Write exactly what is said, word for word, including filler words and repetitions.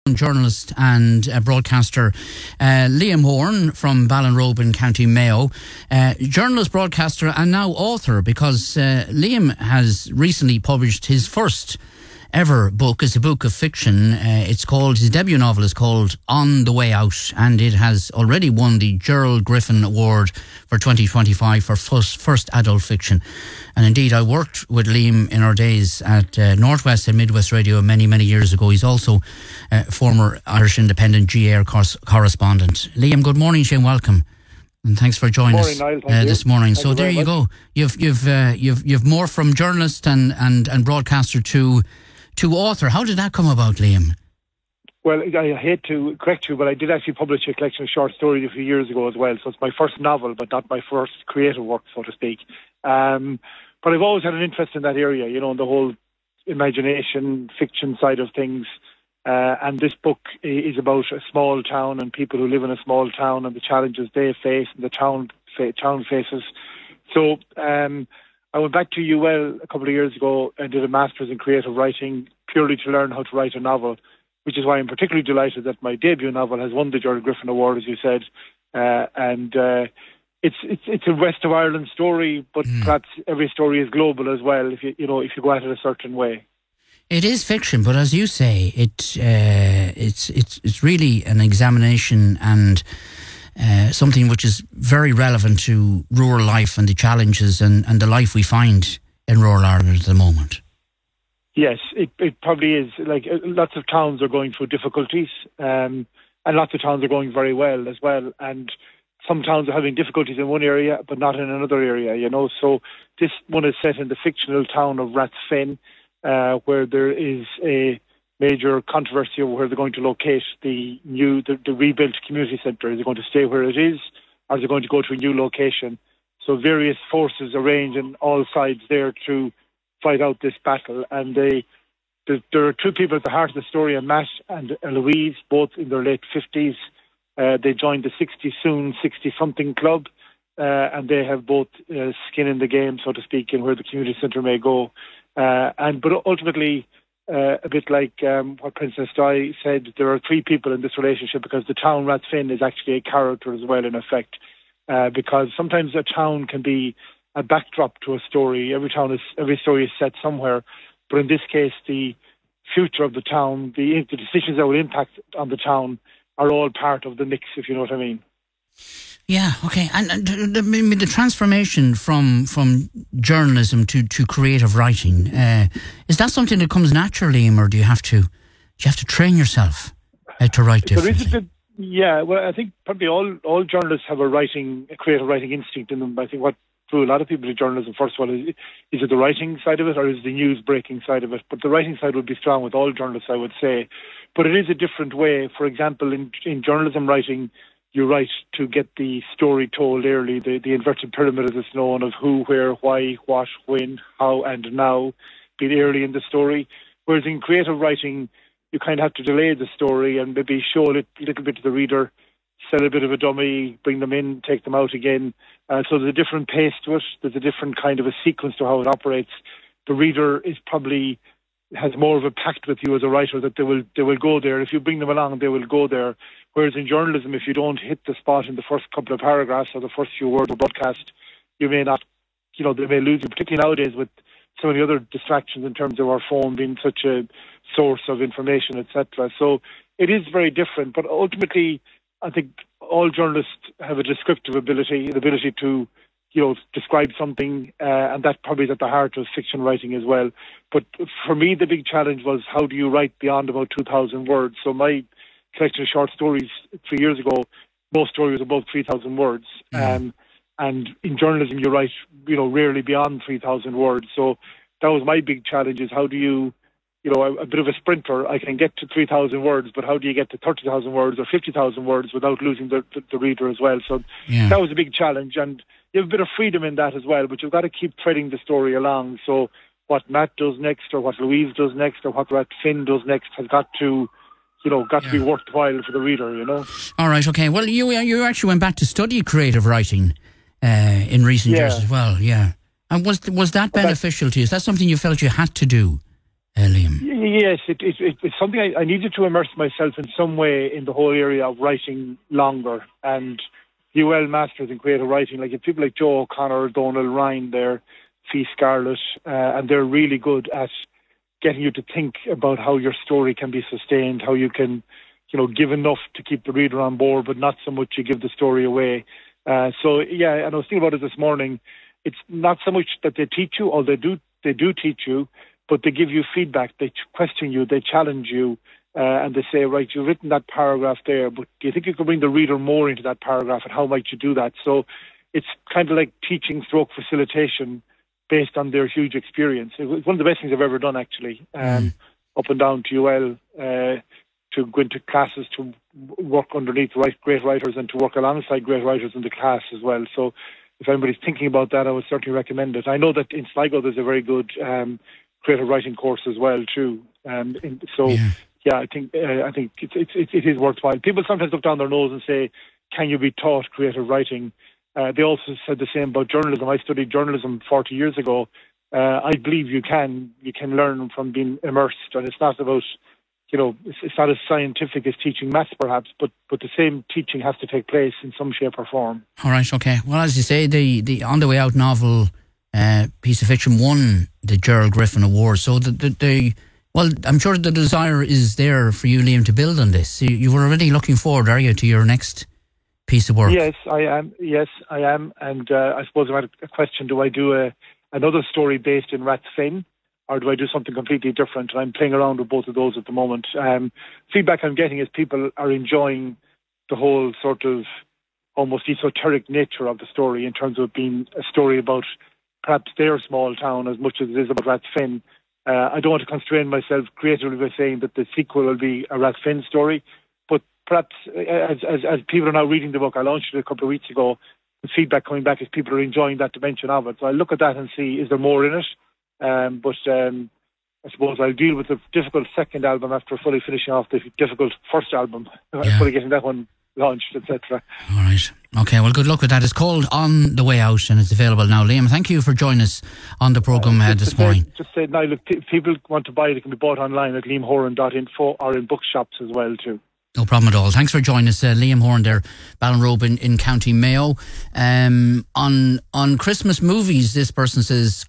journalist and uh, broadcaster uh, Liam Horn from Ballinrobe in County Mayo. Uh, journalist, broadcaster and now author, because uh, Liam has recently published his first ever book. It's a book of fiction. Uh, it's called, his debut novel is called On the Way Out, and it has already won the Gerald Griffin Award for twenty twenty-five for first, first adult fiction. And indeed, I worked with Liam in our days at uh, Northwest and Midwest Radio many, many years ago. He's also uh, former Irish Independent G A R cor- correspondent. Liam, good morning to you and welcome. And thanks for joining morning, us Niall, uh, this morning. Thank so you there you much. go. You've you've uh, you've you've morphed from journalist and, and, and broadcaster to to author. How did that come about, Liam? Well, I hate to correct you, but I did actually publish a collection of short stories a few years ago as well. So it's my first novel, but not my first creative work, so to speak. Um, but I've always had an interest in that area, you know, in the whole imagination, fiction side of things. Uh, and this book is about a small town and people who live in a small town and the challenges they face and the town fa- town faces. So um, I went back to U L a couple of years ago and did a master's in creative writing purely to learn how to write a novel, which is why I'm particularly delighted that my debut novel has won the Gerald Griffin Award, as you said. Uh, and uh, it's it's it's a West of Ireland story, but mm. perhaps every story is global as well, if you you know if you go at it a certain way. It is fiction, but as you say, it uh, it's it's it's really an examination and uh, something which is very relevant to rural life and the challenges and, and the life we find in rural Ireland at the moment. Yes, it it probably is. Like uh, lots of towns are going through difficulties, um, and lots of towns are going very well as well. And some towns are having difficulties in one area, but not in another area. You know, so this one is set in the fictional town of Rathfin. Uh, where there is a major controversy over where they're going to locate the new, the, the rebuilt community centre. Is it going to stay where it is, or is it going to go to a new location? So various forces arrange on all sides there to fight out this battle. And they, the, there are two people at the heart of the story, Matt and Louise, both in their late fifties. Uh, they joined the sixty, soon sixty-something club, uh, and they have both uh, skin in the game, so to speak, in where the community centre may go. Uh, and but ultimately, uh, a bit like um, what Princess Di said, there are three people in this relationship because the town Rathfin is actually a character as well, in effect. Uh, because sometimes a town can be a backdrop to a story. Every town is every story is set somewhere, but in this case, the future of the town, the, the decisions that will impact on the town, are all part of the mix. If you know what I mean. Yeah, okay. And, and the, the, the transformation from from journalism to, to creative writing, uh, is that something that comes naturally, or do you have to do you have to train yourself uh, to write differently? There is a bit, yeah, well, I think probably all, all journalists have a writing, a creative writing instinct in them. I think what drew a lot of people to journalism, first of all, is, is it the writing side of it or is it the news breaking side of it? But the writing side would be strong with all journalists, I would say. But it is a different way. For example, in, in journalism writing, you write to get the story told early, the, the inverted pyramid as it's known, of who, where, why, what, when, how and now, be it early in the story. Whereas in creative writing, you kind of have to delay the story and maybe show a little, little bit to the reader, sell a bit of a dummy, bring them in, take them out again. Uh, so there's a different pace to it. There's a different kind of a sequence to how it operates. The reader is probably has more of a pact with you as a writer that they will they will go there. If you bring them along, they will go there. Whereas in journalism, if you don't hit the spot in the first couple of paragraphs or the first few words of broadcast, you may not, you know, they may lose you, particularly nowadays with so many other distractions in terms of our phone being such a source of information, et cetera. So it is very different. But ultimately, I think all journalists have a descriptive ability, the ability to, you know, describe something, uh, and that probably is at the heart of fiction writing as well. But for me, the big challenge was how do you write beyond about two thousand words? So my collection of short stories three years ago, most stories were above three thousand words. Mm. Um, and in journalism, you write, you know, rarely beyond three thousand words. So that was my big challenge, is how do you, you know, a, a bit of a sprinter, I can get to three thousand words, but how do you get to thirty thousand words or fifty thousand words without losing the, the, the reader as well? So yeah. That was a big challenge. And you have a bit of freedom in that as well, but you've got to keep threading the story along. So what Matt does next, or what Louise does next, or what Rathfin does next has got to, you know, got yeah. to be worthwhile for the reader, you know. All right, okay. Well, you you actually went back to study creative writing uh, in recent yeah. years as well, yeah. And was was that beneficial to you? Is that something you felt you had to do? uh, Liam? Yes, it, it, it, it's something I, I needed to immerse myself in some way in the whole area of writing longer. And U L masters in creative writing, like if people like Joe O'Connor, Donald Ryan, they're Fee Scarlett, uh, and they're really good at getting you to think about how your story can be sustained, how you can, you know, give enough to keep the reader on board, but not so much you give the story away. Uh, so yeah, and I was thinking about it this morning. It's not so much that they teach you, or they do they do teach you, but they give you feedback, they question you, they challenge you, uh, and they say, right, you've written that paragraph there, but do you think you could bring the reader more into that paragraph, and how might you do that? So it's kind of like teaching stroke facilitation based on their huge experience. It was one of the best things I've ever done, actually, um, mm. up and down to U L, uh, to go into classes, to work underneath great writers and to work alongside great writers in the class as well. So if anybody's thinking about that, I would certainly recommend it. I know that in Sligo there's a very good um, creative writing course as well too. Um, in, so yeah. yeah, I think uh, I think it's, it's, it is worthwhile. People sometimes look down their nose and say, "Can you be taught creative writing?" Uh, they also said the same about journalism. I studied journalism forty years ago. Uh, I believe you can you can learn from being immersed, and it's not about, you know, it's, it's not as scientific as teaching maths, perhaps, but, but the same teaching has to take place in some shape or form. All right, okay. Well, as you say, the, the On the Way Out novel uh, piece of fiction won the Gerald Griffin Award. So, the, the, the well, I'm sure the desire is there for you, Liam, to build on this. You, you were already looking forward, are you, to your next piece of work? Yes, I am. Yes, I am. And uh, I suppose I had a question, do I do a, another story based in Rathfin, or do I do something completely different? And I'm playing around with both of those at the moment. Um, feedback I'm getting is people are enjoying the whole sort of almost esoteric nature of the story, in terms of it being a story about perhaps their small town as much as it is about Rathfin. Uh, I don't want to constrain myself creatively by saying that the sequel will be a Rathfin story, but perhaps as, as, as people are now reading the book, I launched it a couple of weeks ago, the feedback coming back is people are enjoying that dimension of it. So I look at that and see, is there more in it? Um, but um, I suppose I'll deal with the difficult second album after fully finishing off the difficult first album, yeah. fully getting that one launched, et cetera. All right. Okay, well, good luck with that. It's called On the Way Out, and it's available now. Liam, thank you for joining us on the programme uh, uh, this morning. Say, just say now, look, p- people want to buy it, it can be bought online at liam horan dot info or in bookshops as well, too. No problem at all. Thanks for joining us, uh, Liam Horan there, Ballinrobe in, in County Mayo. Um, on on Christmas movies, this person says,